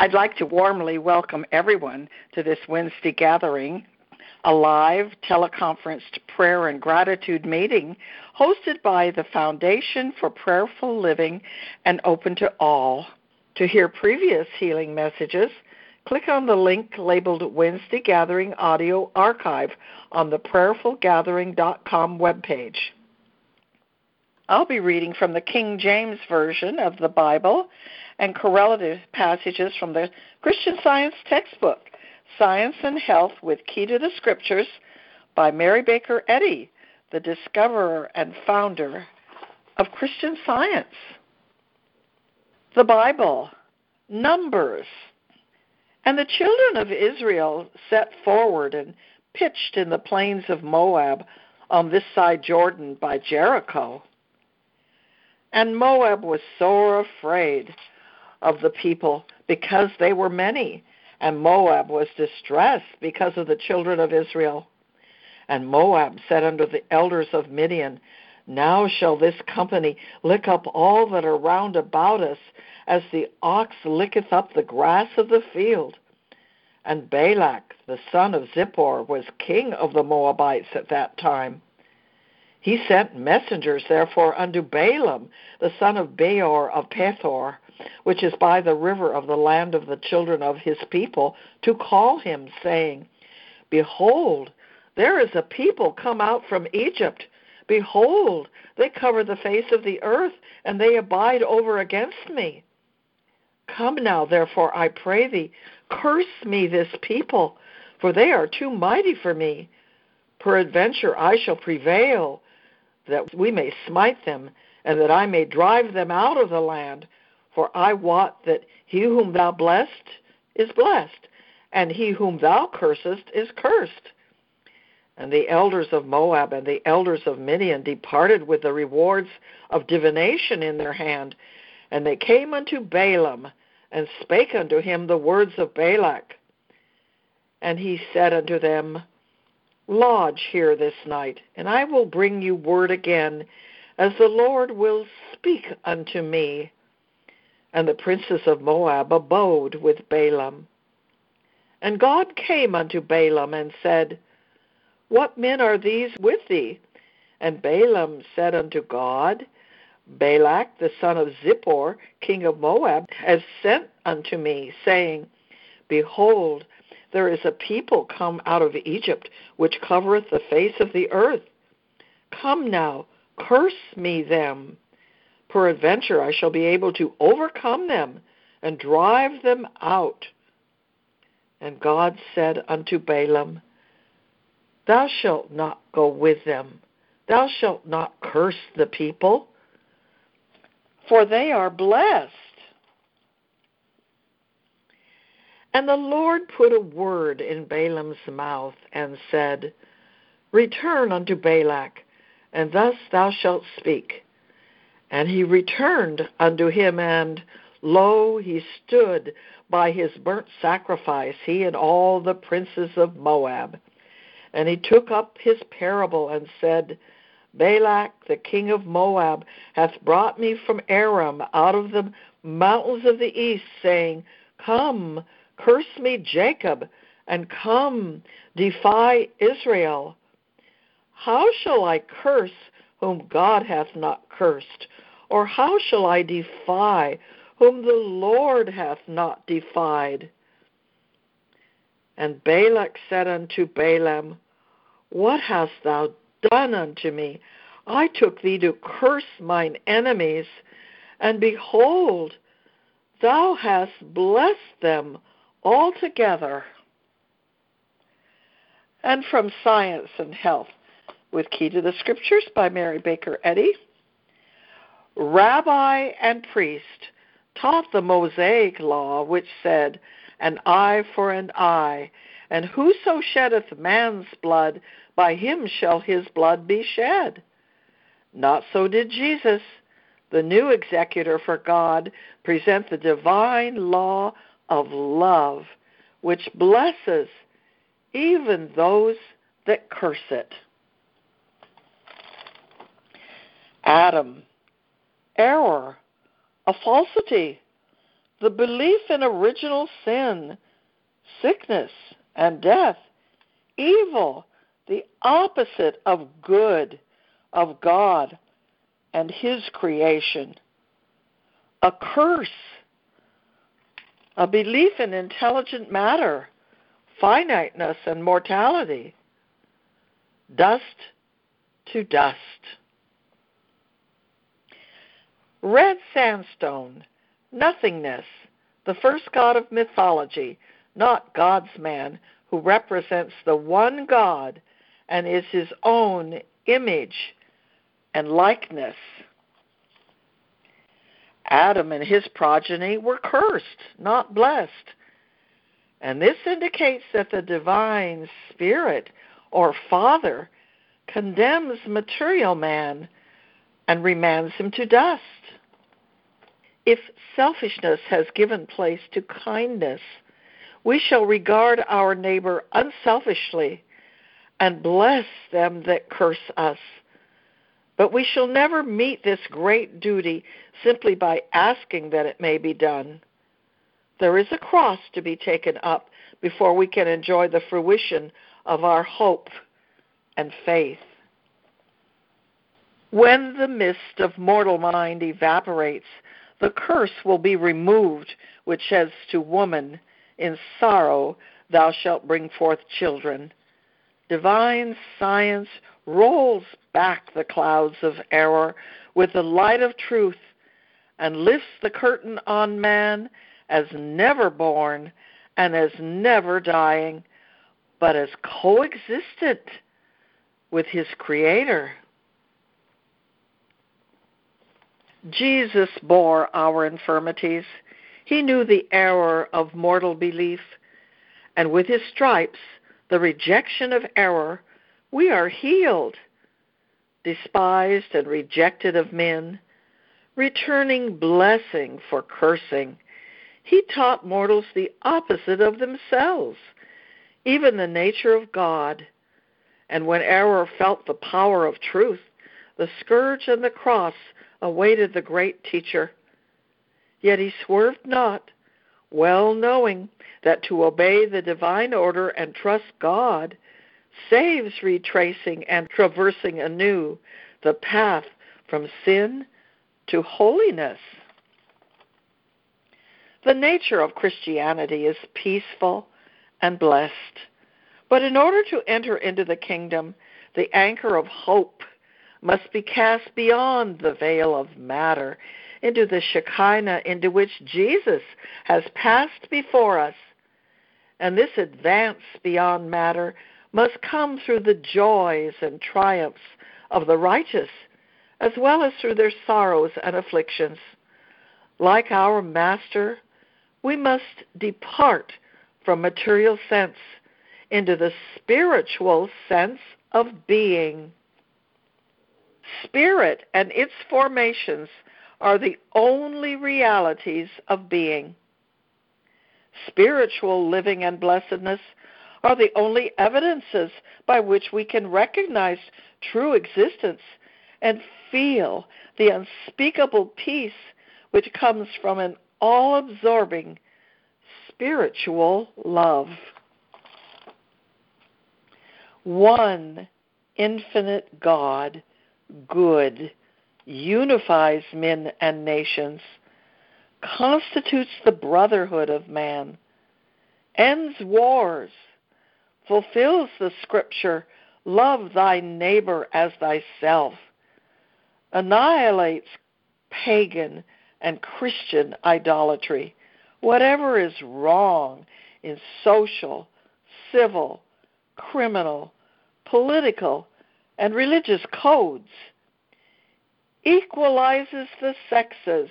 I'd like to warmly welcome everyone to this Wednesday gathering, a live teleconferenced prayer and gratitude meeting hosted by the Foundation for Prayerful Living and open to all. To hear previous healing messages, click on the link labeled Wednesday Gathering Audio Archive on the prayerfulgathering.com webpage. I'll be reading from the King James Version of the Bible and correlative passages from the Christian Science textbook, Science and Health with Key to the Scriptures by Mary Baker Eddy, the discoverer and founder of Christian Science. The Bible, Numbers. And the children of Israel set forward and pitched in the plains of Moab on this side Jordan by Jericho. And Moab was sore afraid of the people because they were many, and Moab was distressed because of the children of Israel. And Moab said unto the elders of Midian, Now shall this company lick up all that are round about us, as the ox licketh up the grass of the field. And Balak, the son of Zippor, was king of the Moabites at that time. He sent messengers, therefore, unto Balaam, the son of Beor of Pethor, which is by the river of the land of the children of his people, to call him, saying, Behold, there is a people come out from Egypt. Behold, they cover the face of the earth, and they abide over against me. Come now, therefore, I pray thee, curse me this people, for they are too mighty for me. Peradventure I shall prevail, that we may smite them, and that I may drive them out of the land. For I wot that he whom thou blessed is blessed, and he whom thou cursest is cursed. And the elders of Moab and the elders of Midian departed with the rewards of divination in their hand, and they came unto Balaam, and spake unto him the words of Balak. And he said unto them, Lodge here this night, and I will bring you word again, as the Lord will speak unto me. And the princes of Moab abode with Balaam. And God came unto Balaam and said, What men are these with thee? And Balaam said unto God, Balak, the son of Zippor, king of Moab, has sent unto me, saying, Behold, there is a people come out of Egypt, which covereth the face of the earth. Come now, curse me them. Peradventure I shall be able to overcome them, and drive them out. And God said unto Balaam, Thou shalt not go with them. Thou shalt not curse the people, for they are blessed. And the Lord put a word in Balaam's mouth, and said, Return unto Balak, and thus thou shalt speak. And he returned unto him, and, lo, he stood by his burnt sacrifice, he and all the princes of Moab. And he took up his parable, and said, Balak, the king of Moab, hath brought me from Aram out of the mountains of the east, saying, Come, curse me Jacob, and come, defy Israel. How shall I curse whom God hath not cursed? Or how shall I defy whom the Lord hath not defied? And Balak said unto Balaam, What hast thou done unto me? I took thee to curse mine enemies, and behold, thou hast blessed them altogether. And from Science and Health with Key to the Scriptures by Mary Baker Eddy. Rabbi and priest taught the Mosaic law, which said, An eye for an eye, and whoso sheddeth man's blood, by him shall his blood be shed. Not so did Jesus, the new executor for God, present the divine law of love, which blesses even those that curse it. Adam, error, a falsity, the belief in original sin, sickness, and death, evil, the opposite of good, of God and His creation, a curse, a belief in intelligent matter, finiteness, and mortality, dust to dust. Red sandstone, nothingness, the first god of mythology, not God's man, who represents the one God and is his own image and likeness. Adam and his progeny were cursed, not blessed. And this indicates that the divine spirit or Father condemns material man and remands him to dust. If selfishness has given place to kindness, we shall regard our neighbor unselfishly and bless them that curse us. But we shall never meet this great duty simply by asking that it may be done. There is a cross to be taken up before we can enjoy the fruition of our hope and faith. When the mist of mortal mind evaporates, the curse will be removed, which says to woman, in sorrow thou shalt bring forth children. Divine science rolls back the clouds of error with the light of truth and lifts the curtain on man as never born and as never dying, but as coexistent with his Creator. Jesus bore our infirmities. He knew the error of mortal belief, and with his stripes, the rejection of error, we are healed, despised and rejected of men, returning blessing for cursing. He taught mortals the opposite of themselves, even the nature of God. And when error felt the power of truth, the scourge and the cross awaited the great teacher. Yet he swerved not, well knowing that to obey the divine order and trust God saves retracing and traversing anew the path from sin to holiness. The nature of Christianity is peaceful and blessed, but in order to enter into the kingdom, the anchor of hope must be cast beyond the veil of matter into the Shekinah into which Jesus has passed before us. And this advance beyond matter must come through the joys and triumphs of the righteous, as well as through their sorrows and afflictions. Like our Master, we must depart from material sense into the spiritual sense of being. Spirit and its formations are the only realities of being. Spiritual living and blessedness are the only evidences by which we can recognize true existence and feel the unspeakable peace which comes from an all-absorbing spiritual love. One infinite God, good, unifies men and nations, constitutes the brotherhood of man, ends wars, fulfills the scripture, love thy neighbor as thyself, annihilates pagan and Christian idolatry, whatever is wrong in social, civil, criminal, political, and religious codes, equalizes the sexes,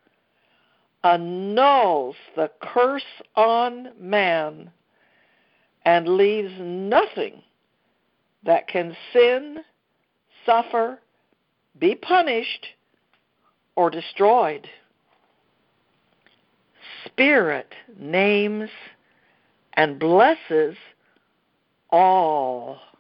annuls the curse on man, and leaves nothing that can sin, suffer, be punished, or destroyed. Spirit names and blesses all.